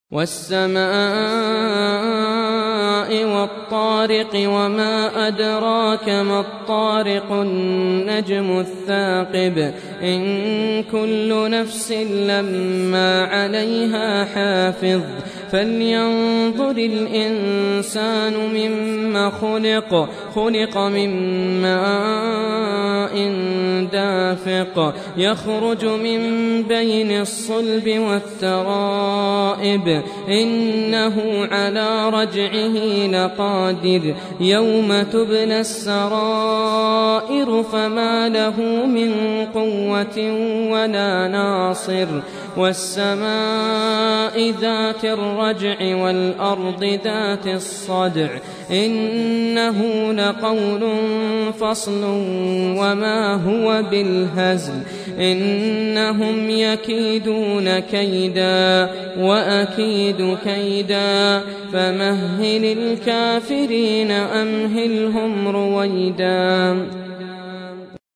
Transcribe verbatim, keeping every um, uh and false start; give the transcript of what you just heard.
وَالسَّمَاءِ وَالطَّارِقِ وَمَا أَدْرَاكَ مَا الطَّارِقُ النَّجْمُ الثَّاقِبُ إِن كُلُّ نَفْسٍ لَّمَّا عَلَيْهَا حَافِظٌ فَلْيَنظُرِ الْإِنسَانُ مِمَّ خُلِقَ خُلِقَ مِن مَّاءٍ دَافِقٍ يَخْرُجُ مِن بَيْنِ الصُّلْبِ وَالتَّرَائِبِ إِنَّهُ عَلَىٰ رَجْعِهِ لَقَادِرٌ يَوْمَ تُبْلَى السَّرَائِرُ فَمَا لَهُ مِن قُوَّةٍ وَلَا نَاصِرٍ وَالسَّمَاءِ ذَاتِ الرَّجْعِ وَالْأَرْضِ ذَاتِ الصَّدْعِ إِنَّهُ لَقَوْلٌ فَصْلٌ وَمَا هُوَ بِالْهَزْلِ إِنَّهُمْ يَكِيدُونَ كَيْدًا وَأَكِيدُ كَيْدًا فَمَهِّلِ الْكَافِرِينَ أَمْهِلْهُمْ رُوَيْدًا